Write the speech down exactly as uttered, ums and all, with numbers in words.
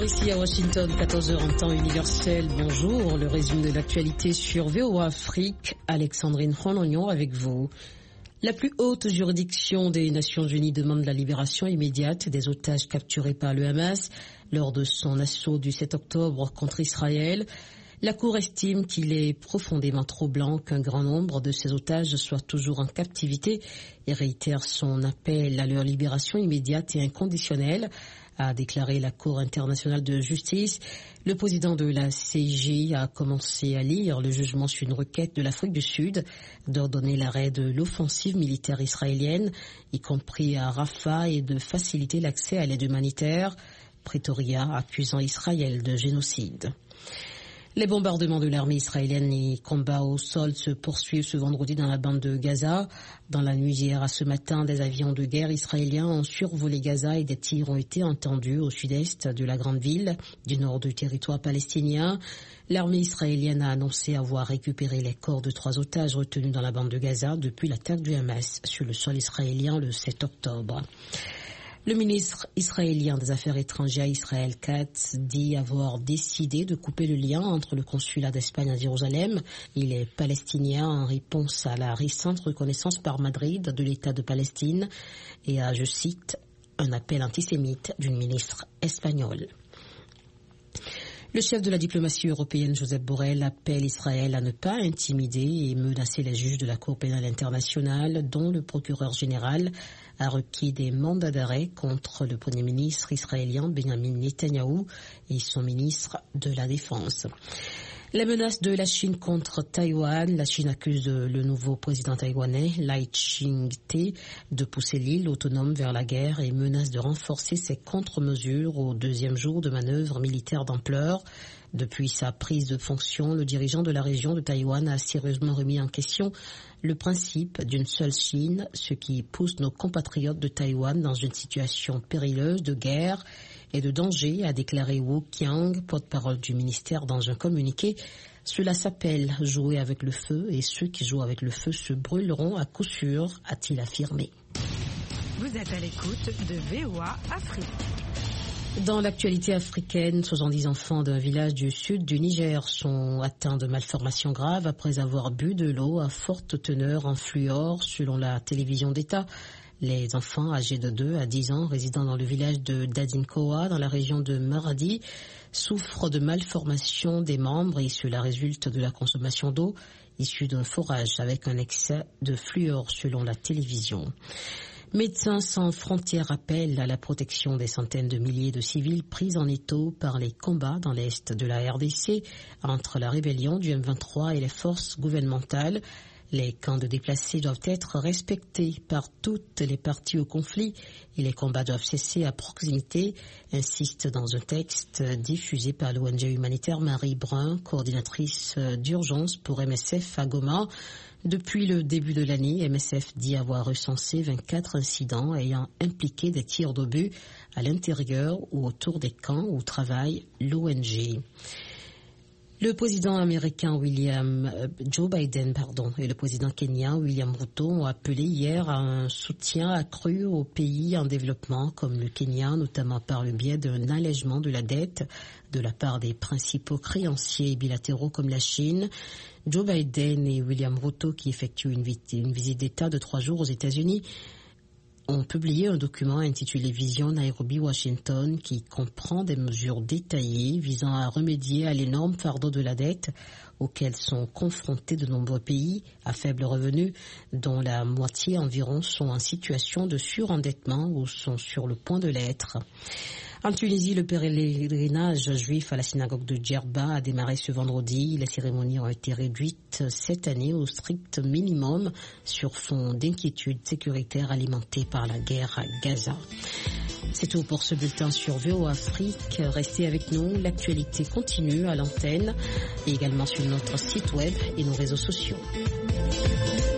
Ici à Washington, quatorze heures en temps universel. Bonjour, le résumé de l'actualité sur V O A Afrique. Alexandrine Rolognon avec vous. La plus haute juridiction des Nations Unies demande la libération immédiate des otages capturés par le Hamas lors de son assaut du sept octobre contre Israël. La Cour estime qu'il est profondément troublant qu'un grand nombre de ces otages soient toujours en captivité et réitère son appel à leur libération immédiate et inconditionnelle, a déclaré la Cour internationale de justice. Le président de la C I J a commencé à lire le jugement sur une requête de l'Afrique du Sud d'ordonner l'arrêt de l'offensive militaire israélienne, y compris à Rafah, et de faciliter l'accès à l'aide humanitaire. Pretoria accusant Israël de génocide. Les bombardements de l'armée israélienne et combats au sol se poursuivent ce vendredi dans la bande de Gaza. Dans la nuit d'hier à ce matin, des avions de guerre israéliens ont survolé Gaza et des tirs ont été entendus au sud-est de la grande ville, du nord du territoire palestinien. L'armée israélienne a annoncé avoir récupéré les corps de trois otages retenus dans la bande de Gaza depuis l'attaque du Hamas sur le sol israélien le sept octobre. Le ministre israélien des Affaires étrangères Israël Katz dit avoir décidé de couper le lien entre le consulat d'Espagne à Jérusalem et les Palestiniens en réponse à la récente reconnaissance par Madrid de l'État de Palestine et à, je cite, un appel antisémite d'une ministre espagnole. Le chef de la diplomatie européenne, Josep Borrell, appelle Israël à ne pas intimider et menacer les juges de la Cour pénale internationale, dont le procureur général a requis des mandats d'arrêt contre le Premier ministre israélien Benjamin Netanyahou et son ministre de la Défense. La menace de la Chine contre Taïwan. La Chine accuse le nouveau président taïwanais, Lai Ching-te, de pousser l'île autonome vers la guerre et menace de renforcer ses contre-mesures au deuxième jour de manœuvres militaires d'ampleur. Depuis sa prise de fonction, le dirigeant de la région de Taïwan a sérieusement remis en question le principe d'une seule Chine, ce qui pousse nos compatriotes de Taïwan dans une situation périleuse de guerre et de danger, a déclaré Wu Qiang, porte-parole du ministère dans un communiqué. Cela s'appelle jouer avec le feu et ceux qui jouent avec le feu se brûleront à coup sûr, a-t-il affirmé. Vous êtes à l'écoute de V O A Afrique. Dans l'actualité africaine, soixante-dix enfants d'un village du sud du Niger sont atteints de malformations graves après avoir bu de l'eau à forte teneur en fluor, selon la télévision d'État. Les enfants âgés de deux à dix ans résidant dans le village de Dadinkoa, dans la région de Maradi, souffrent de malformations des membres et cela résulte de la consommation d'eau issue d'un forage avec un excès de fluor, selon la télévision. Médecins sans frontières appellent à la protection des centaines de milliers de civils pris en étau par les combats dans l'est de la R D C entre la rébellion du M vingt-trois et les forces gouvernementales. Les camps de déplacés doivent être respectés par toutes les parties au conflit et les combats doivent cesser à proximité, insiste dans un texte diffusé par l'O N G humanitaire Marie Brun, coordinatrice d'urgence pour M S F à Goma. Depuis le début de l'année, M S F dit avoir recensé vingt-quatre incidents ayant impliqué des tirs d'obus à l'intérieur ou autour des camps où travaille l'O N G. Le président américain William euh, Joe Biden pardon, et le président kenyan William Ruto ont appelé hier à un soutien accru aux pays en développement comme le Kenya, notamment par le biais d'un allègement de la dette de la part des principaux créanciers bilatéraux comme la Chine. Joe Biden et William Ruto, qui effectuent une, une visite d'État de trois jours aux États-Unis, ont publié un document intitulé Vision Nairobi-Washington qui comprend des mesures détaillées visant à remédier à l'énorme fardeau de la dette auquel sont confrontés de nombreux pays à faible revenu, dont la moitié environ sont en situation de surendettement ou sont sur le point de l'être. En Tunisie, le pèlerinage juif à la synagogue de Djerba a démarré ce vendredi. Les cérémonies ont été réduites cette année au strict minimum sur fond d'inquiétude sécuritaire alimentée par la guerre à Gaza. C'est tout pour ce bulletin sur V O A Afrique. Restez avec nous, l'actualité continue à l'antenne et également sur notre site web et nos réseaux sociaux.